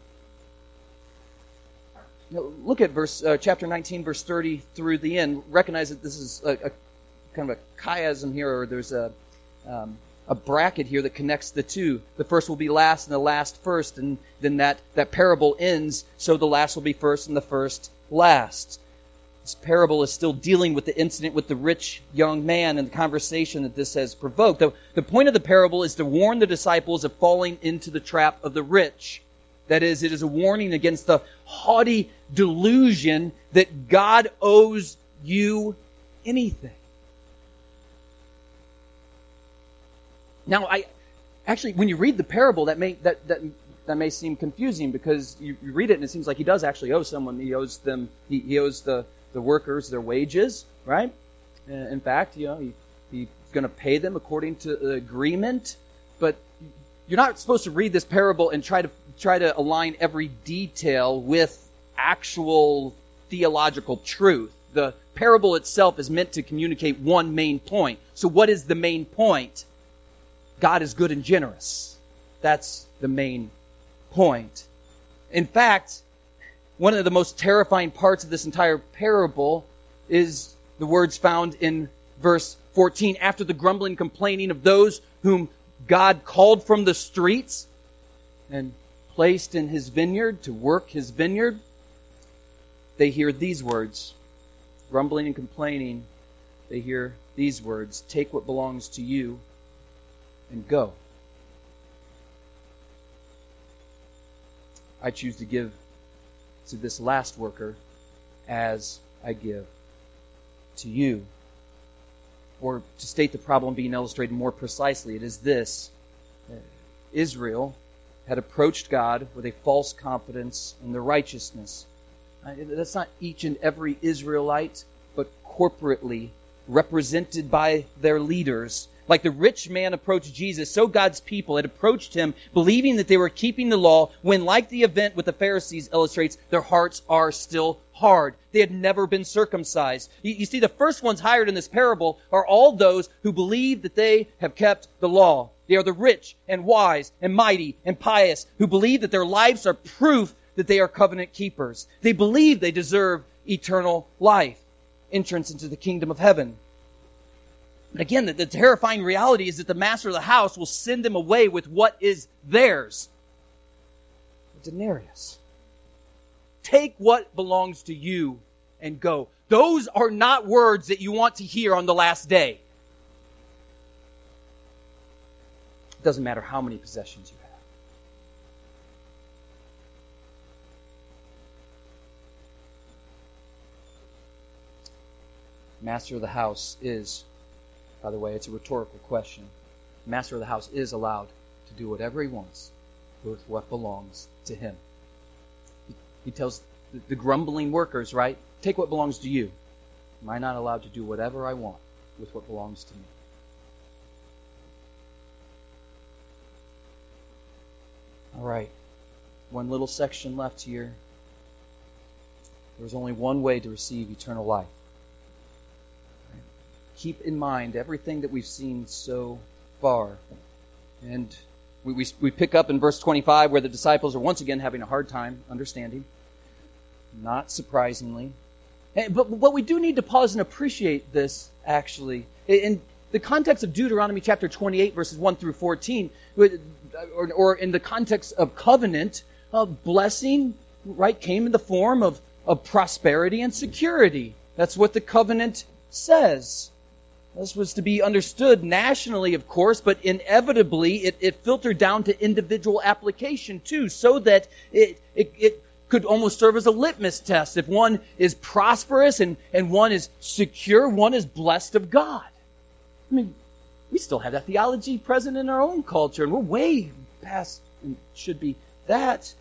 Now, look at verse, uh, chapter nineteen, verse thirty through the end. Recognize that this is a, a kind of a chiasm here, or there's a, um, a bracket here that connects the two. The first will be last and the last first, and then that, that parable ends, so the last will be first and the first last. This parable is still dealing with the incident with the rich young man and the conversation that this has provoked. The, the point of the parable is to warn the disciples of falling into the trap of the rich. That is, it is a warning against the haughty delusion that God owes you anything. Now, I actually, when you read the parable, that may that that, that may seem confusing because you, you read it and it seems like he does actually owe someone. He owes them. He, he owes the, the workers their wages, right? Uh, in fact, you know, he, he's going to pay them according to the agreement. But you're not supposed to read this parable and try to try to align every detail with actual theological truth. The parable itself is meant to communicate one main point. So what is the main point? God is good and generous. That's the main point. In fact, one of the most terrifying parts of this entire parable is the words found in verse fourteen. After the grumbling and complaining of those whom God called from the streets and placed in his vineyard to work his vineyard, they hear these words. Grumbling and complaining, they hear these words. Take what belongs to you and go. I choose to give to this last worker as I give to you. Or to state the problem being illustrated more precisely, it is this. Israel had approached God with a false confidence in their righteousness. That's not each and every Israelite, but corporately represented by their leaders. Like the rich man approached Jesus, so God's people had approached him believing that they were keeping the law when, like the event with the Pharisees illustrates, their hearts are still hard. They had never been circumcised. You, you see, the first ones hired in this parable are all those who believe that they have kept the law. They are the rich and wise and mighty and pious who believe that their lives are proof that they are covenant keepers. They believe they deserve eternal life, entrance into the kingdom of heaven. But again, the, the terrifying reality is that the master of the house will send them away with what is theirs. A denarius. Take what belongs to you and go. Those are not words that you want to hear on the last day. It doesn't matter how many possessions you have. Master of the house is, by the way, it's a rhetorical question. Master of the house is allowed to do whatever he wants with what belongs to him. He, he tells the, the grumbling workers, right? Take what belongs to you. Am I not allowed to do whatever I want with what belongs to me? All right. One little section left here. There's only one way to receive eternal life. Keep in mind everything that we've seen so far. And we, we, we pick up in verse twenty-five where the disciples are once again having a hard time understanding. Not surprisingly. And, but, but we do need to pause and appreciate this, actually. In the context of Deuteronomy chapter twenty-eight, verses one through fourteen, or, or in the context of covenant, uh, blessing, right, came in the form of, of prosperity and security. That's what the covenant says. This was to be understood nationally, of course, but inevitably it, it filtered down to individual application too, so that it, it, it could almost serve as a litmus test. If one is prosperous and, and one is secure, one is blessed of God. I mean, we still have that theology present in our own culture, and we're way past and should be that.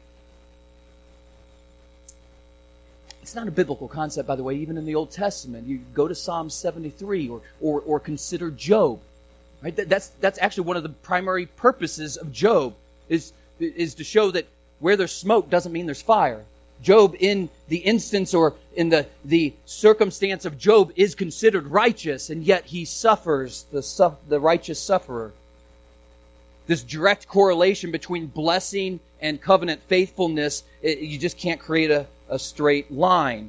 It's not a biblical concept, by the way, even in the Old Testament. You go to Psalm seventy-three or or, or consider Job. Right? That, that's that's actually one of the primary purposes of Job, is, is to show that where there's smoke doesn't mean there's fire. Job, in the instance or in the, the circumstance of Job, is considered righteous, and yet he suffers, the, the righteous sufferer. This direct correlation between blessing and covenant faithfulness, it, you just can't create a a straight line.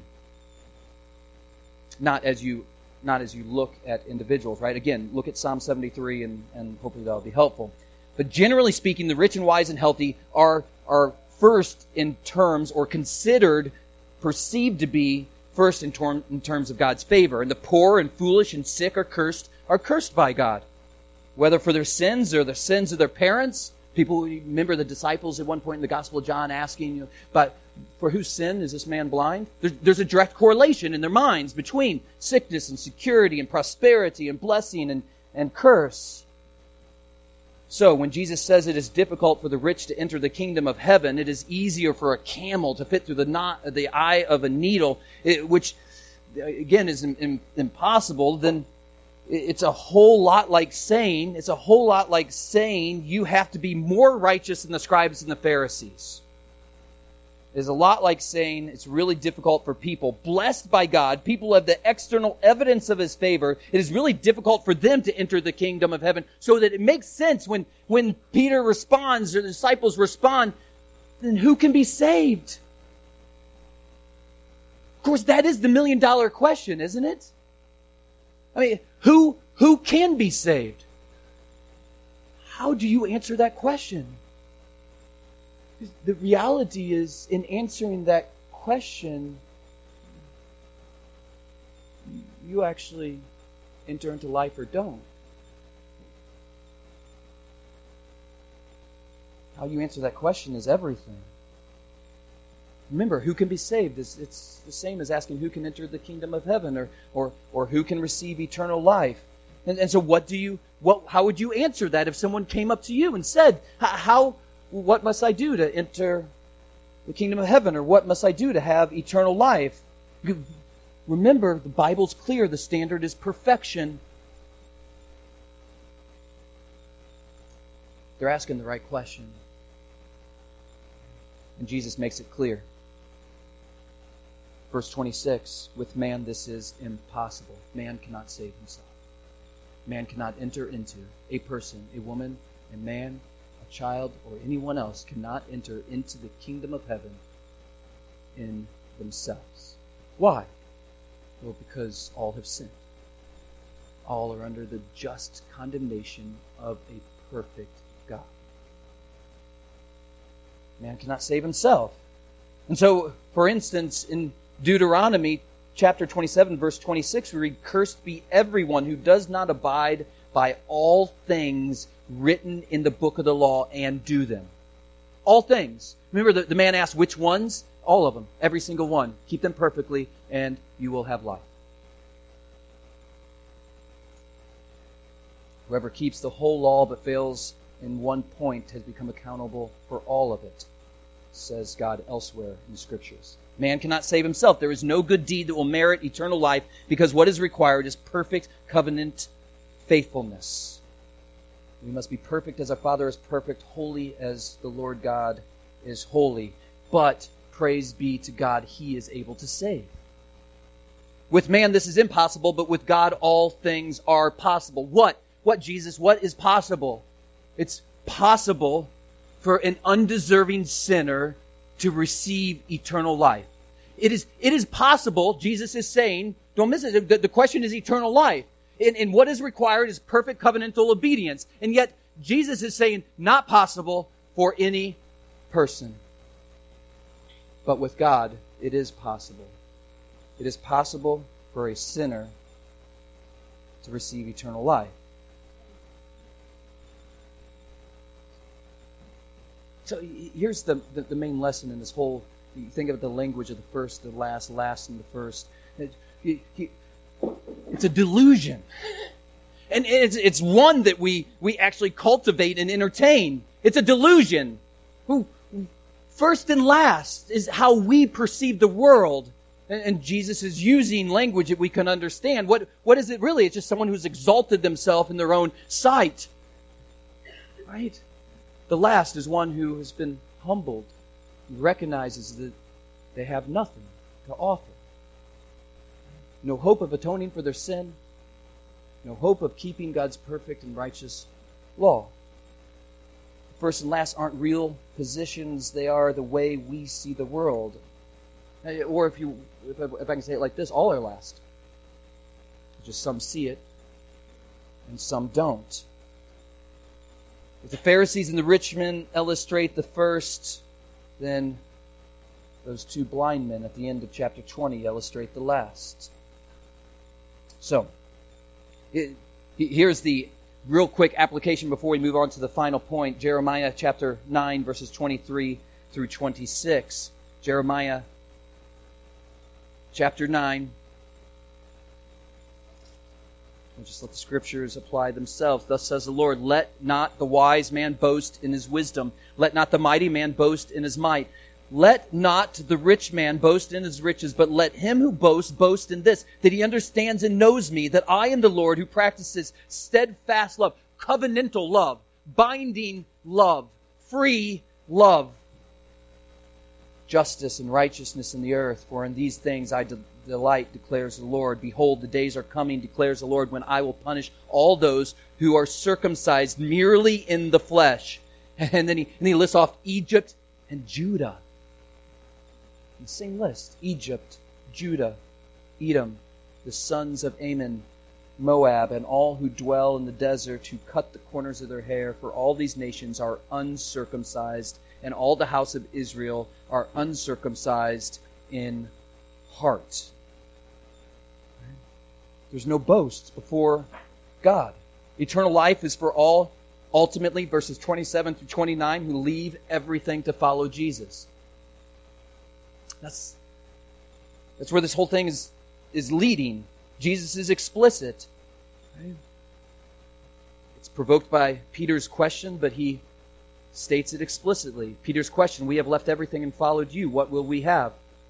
Not as you not as you look at individuals, right? Again, look at Psalm seventy-three and, and hopefully that'll be helpful. But generally speaking, the rich and wise and healthy are are first in terms or considered, perceived to be first in, term, in terms of God's favor. And the poor and foolish and sick are cursed, are cursed by God. Whether for their sins or the sins of their parents. People remember the disciples at one point in the Gospel of John asking, you know, but for whose sin is this man blind? There's, there's a direct correlation in their minds between sickness and security and prosperity and blessing and, and curse. So when Jesus says it is difficult for the rich to enter the kingdom of heaven, it is easier for a camel to fit through the, knot, the eye of a needle, it, which again is in, in, impossible, then it's a whole lot like saying, it's a whole lot like saying you have to be more righteous than the scribes and the Pharisees. is a lot like saying it's really difficult for people blessed by God, people who have the external evidence of His favor. It is really difficult for them to enter the kingdom of heaven, so that it makes sense when, when Peter responds or the disciples respond, then who can be saved? Of course, that is the million dollar question, isn't it? I mean, who, who can be saved? How do you answer that question? The reality is, in answering that question, you actually enter into life or don't. How you answer that question is everything. Remember, who can be saved? It's, it's the same as asking who can enter the kingdom of heaven, or or, or who can receive eternal life. And, and so what do you, what, how would you answer that if someone came up to you and said, how, what must I do to enter the kingdom of heaven? Or what must I do to have eternal life? You, remember, the Bible's clear. The standard is perfection. They're asking the right question. And Jesus makes it clear. Verse twenty-six, with man this is impossible. Man cannot save himself. Man cannot enter into, a person, a woman, a man, a child, or anyone else cannot enter into the kingdom of heaven in themselves. Why? Well, because all have sinned. All are under the just condemnation of a perfect God. Man cannot save himself. And so, for instance, in Deuteronomy chapter twenty-seven, verse twenty-six, we read, "Cursed be everyone who does not abide by all things written in the book of the law and do them." All things. Remember, the, the man asked, which ones? All of them. Every single one. Keep them perfectly, and you will have life. Whoever keeps the whole law but fails in one point has become accountable for all of it, says God elsewhere in the Scriptures. Man cannot save himself. There is no good deed that will merit eternal life, because what is required is perfect covenant faithfulness. We must be perfect as our Father is perfect, holy as the Lord God is holy. But, praise be to God, He is able to save. With man this is impossible, but with God all things are possible. What? What, Jesus? What is possible? It's possible for an undeserving sinner to receive eternal life. It is, it is possible, Jesus is saying, don't miss it, the, the question is eternal life. And, and what is required is perfect covenantal obedience. And yet, Jesus is saying, not possible for any person. But with God, it is possible. It is possible for a sinner to receive eternal life. So here's the, the, the main lesson in this whole, you think of the language of the first, the last, last, and the first. It, it, it, it's a delusion. And it's, it's one that we, we actually cultivate and entertain. It's a delusion. Who, first and last is how we perceive the world. And, and Jesus is using language that we can understand. What, what is it really? It's just someone who's exalted themselves in their own sight. Right? The last is one who has been humbled, who recognizes that they have nothing to offer. No hope of atoning for their sin. No hope of keeping God's perfect and righteous law. First and last aren't real positions. They are the way we see the world. Or if you, if I, if I can say it like this, all are last. Just some see it and some don't. If the Pharisees and the rich men illustrate the first, then those two blind men at the end of chapter twenty illustrate the last. So, it, here's the real quick application before we move on to the final point. Jeremiah chapter nine, verses twenty-three through twenty-six. Jeremiah chapter nine. We'll just let the Scriptures apply themselves. Thus says the Lord, "Let not the wise man boast in his wisdom. Let not the mighty man boast in his might. Let not the rich man boast in his riches, but let him who boasts boast in this, that he understands and knows me, that I am the Lord who practices steadfast love," covenantal love, binding love, free love. justice and righteousness in the earth. For in these things I de- delight, declares the Lord. Behold, the days are coming, declares the Lord, when I will punish all those who are circumcised merely in the flesh. And then he, and he lists off Egypt and Judah. The same list. Egypt, Judah, Edom, the sons of Ammon, Moab, and all who dwell in the desert, who cut the corners of their hair. For all these nations are uncircumcised, and all the house of Israel are uncircumcised in heart. There's no boast before God. Eternal life is for all, ultimately, verses twenty-seven through twenty-nine, who leave everything to follow Jesus. That's, that's where this whole thing is, is leading. Jesus is explicit. Right? It's provoked by Peter's question, but he states it explicitly. Peter's question, we have left everything and followed you. What will we have?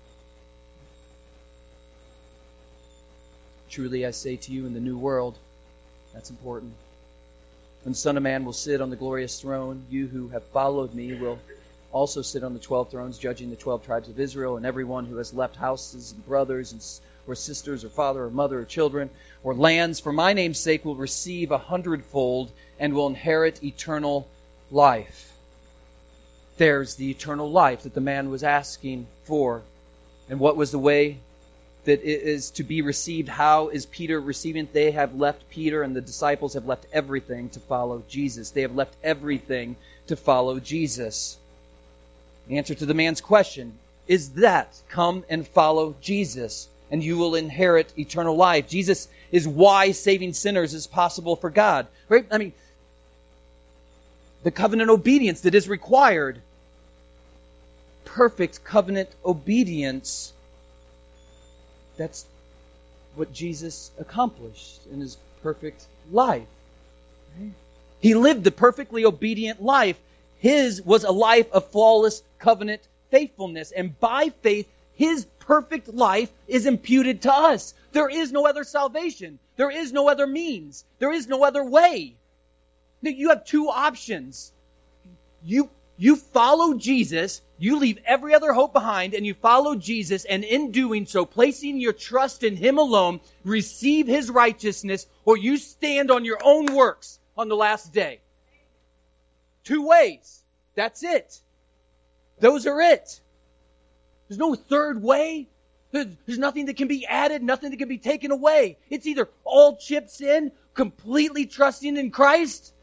Truly I say to you, in the new world, that's important. When the Son of Man will sit on the glorious throne, you who have followed me will also sit on the twelve thrones, judging the twelve tribes of Israel, and everyone who has left houses and brothers and or sisters or father or mother or children or lands for my name's sake will receive a hundredfold and will inherit eternal life. There's the eternal life that the man was asking for. And what was the way that it is to be received? How is Peter receiving it? They have left Peter, and the disciples have left everything to follow Jesus. They have left everything to follow Jesus. The answer to the man's question is that, come and follow Jesus, and you will inherit eternal life. Jesus is why saving sinners is possible for God. Right? I mean, the covenant obedience that is required. Perfect covenant obedience. That's what Jesus accomplished in his perfect life. Right? He lived the perfectly obedient life. His was a life of flawless covenant faithfulness. And by faith, his perfect life is imputed to us. There is no other salvation. There is no other means. There is no other way. You have two options. You, you follow Jesus, you leave every other hope behind, and you follow Jesus, and in doing so, placing your trust in him alone, receive his righteousness, or you stand on your own works on the last day. Two ways. That's it. Those are it. There's no third way. There's nothing that can be added, nothing that can be taken away. It's either all chips in, completely trusting in Christ,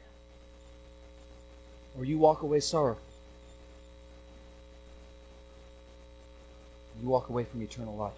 or you walk away sorrowful. You walk away from eternal life.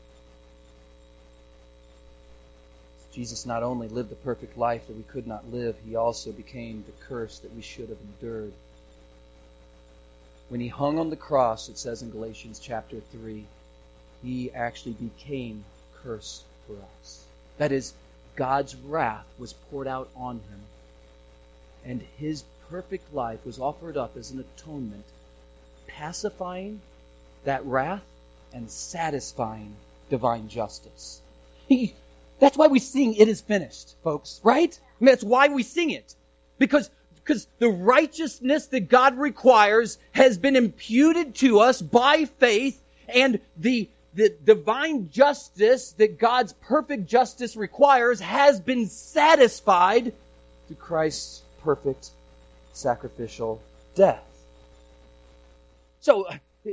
Jesus not only lived the perfect life that we could not live, he also became the curse that we should have endured. When he hung on the cross, it says in Galatians chapter three, he actually became curse for us. That is, God's wrath was poured out on him, and his perfect life was offered up as an atonement, pacifying that wrath and satisfying divine justice. He, that's why we sing, "It is finished," folks, right? I mean, that's why we sing it. Because, because the righteousness that God requires has been imputed to us by faith, and the, the divine justice that God's perfect justice requires has been satisfied through Christ's perfect sacrificial death. So,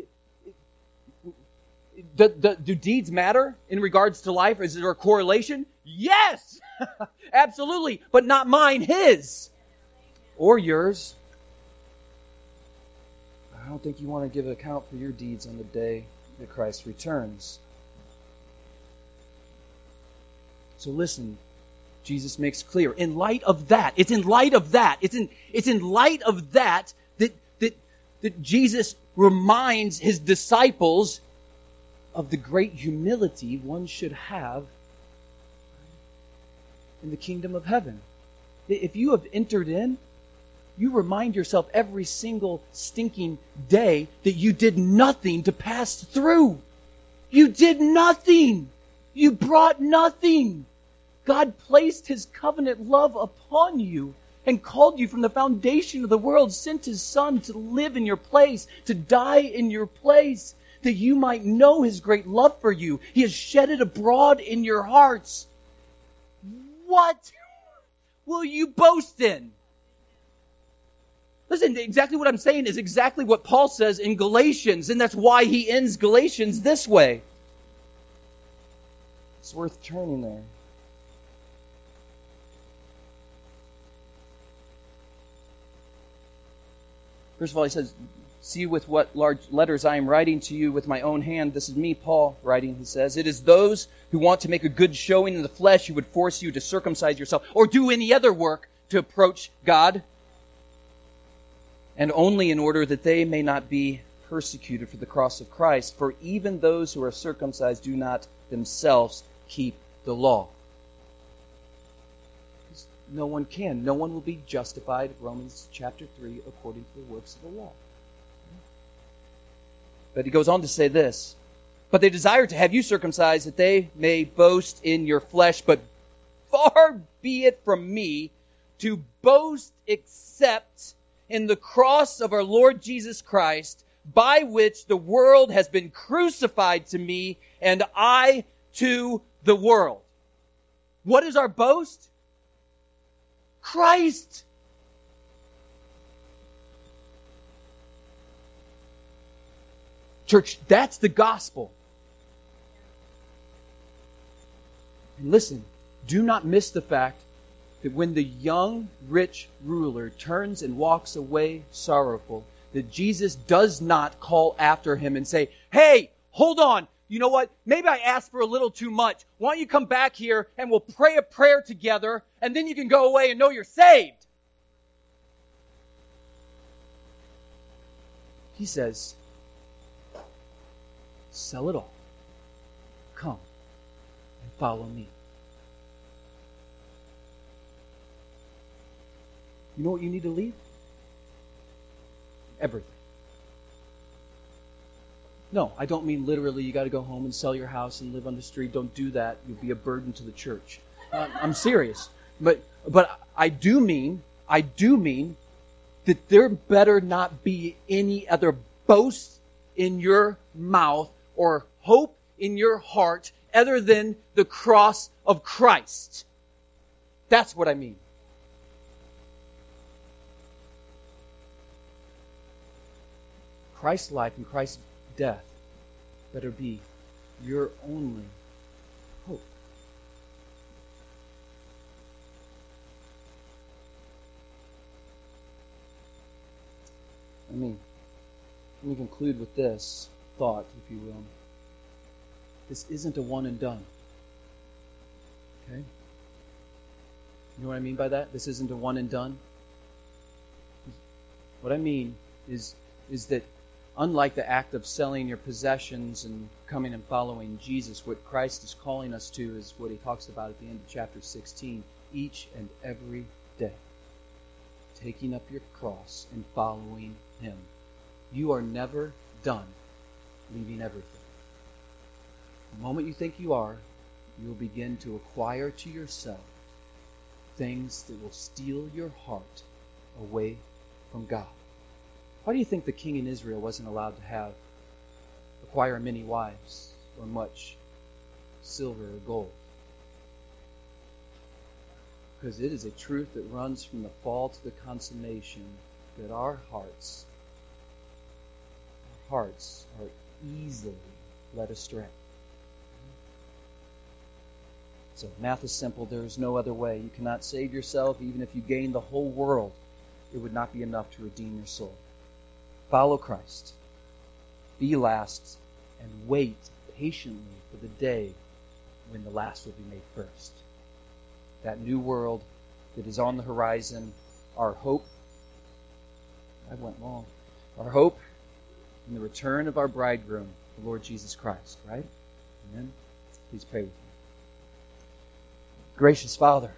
Do, do, do deeds matter in regards to life? Is there a correlation? Yes! Absolutely. But not mine, his. Or yours. I don't think you want to give an account for your deeds on the day that Christ returns. So listen, Jesus makes clear, in light of that, it's in light of that, it's in, it's in light of that, that, that, that Jesus reminds his disciples of the great humility one should have in the kingdom of heaven. If you have entered in, you remind yourself every single stinking day that you did nothing to pass through. You did nothing. You brought nothing. God placed his covenant love upon you. and called you from the foundation of the world, sent His Son to live in your place, to die in your place, that you might know His great love for you. He has shed it abroad in your hearts. What will you boast in? Listen, exactly what I'm saying is exactly what Paul says in Galatians, and that's why he ends Galatians this way. It's worth turning there. First of all, he says, see with what large letters I am writing to you with my own hand. This is me, Paul, writing, he says. It is those who want to make a good showing in the flesh who would force you to circumcise yourself or do any other work to approach God, and only in order that they may not be persecuted for the cross of Christ. For even those who are circumcised do not themselves keep the law. No one can. No one will be justified, Romans chapter three, according to the works of the law. But he goes on to say this, but they desire to have you circumcised that they may boast in your flesh, but far be it from me to boast except in the cross of our Lord Jesus Christ, by which the world has been crucified to me and I to the world. What is our boast? Christ. Church, that's the gospel. And listen, do not miss the fact that when the young, rich ruler turns and walks away sorrowful, that Jesus does not call after him and say, hey, hold on, you know what? Maybe I asked for a little too much. Why don't you come back here and we'll pray a prayer together and then you can go away and know you're saved. He says, sell it all. Come and follow me. You know what you need to leave? Everything. No, I don't mean literally you got to go home and sell your house and live on the street. Don't do that. You'll be a burden to the church. Uh, I'm serious. But but I do mean, I do mean that there better not be any other boast in your mouth or hope in your heart other than the cross of Christ. That's what I mean. Christ's life and Christ's death better be your only hope. I mean, let me conclude with this thought, if you will. This isn't a one and done. Okay? You know what I mean by that? This isn't a one and done. What I mean is is that unlike the act of selling your possessions and coming and following Jesus, what Christ is calling us to is what he talks about at the end of chapter sixteen, each and every day, taking up your cross and following him. You are never done leaving everything. The moment you think you are, you will begin to acquire to yourself things that will steal your heart away from God. Why do you think the king in Israel wasn't allowed to have, acquire many wives or much silver or gold? Because it is a truth that runs from the fall to the consummation that our hearts, our hearts are easily led astray. So math is simple. There is no other way. You cannot save yourself. Even if you gain the whole world, it would not be enough to redeem your soul. Follow Christ. Be last and wait patiently for the day when the last will be made first. That new world that is on the horizon, our hope. I went long. Our hope in the return of our bridegroom, the Lord Jesus Christ, right? Amen? Please pray with me. Gracious Father,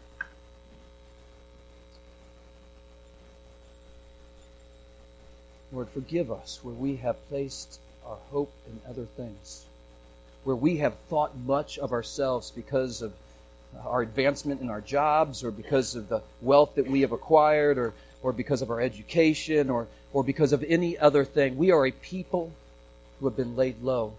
Lord, forgive us where we have placed our hope in other things, where we have thought much of ourselves because of our advancement in our jobs, or because of the wealth that we have acquired, or, or because of our education, or, or because of any other thing. We are a people who have been laid low.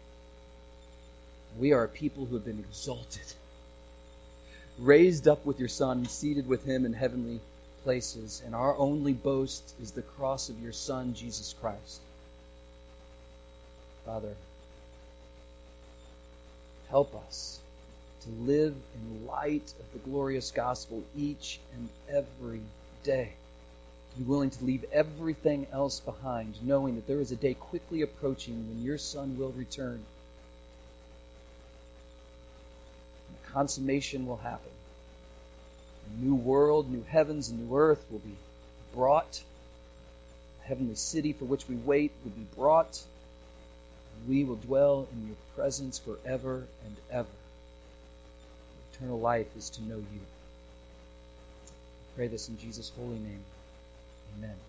We are a people who have been exalted, raised up with your Son, seated with him in heavenly places, and our only boast is the cross of your Son, Jesus Christ. Father, help us to live in light of the glorious gospel each and every day. Be willing to leave everything else behind, knowing that there is a day quickly approaching when your Son will return. And the consummation will happen. A new world, new heavens, and new earth will be brought. The heavenly city for which we wait will be brought. And we will dwell in your presence forever and ever. Eternal life is to know you. I pray this in Jesus' holy name. Amen.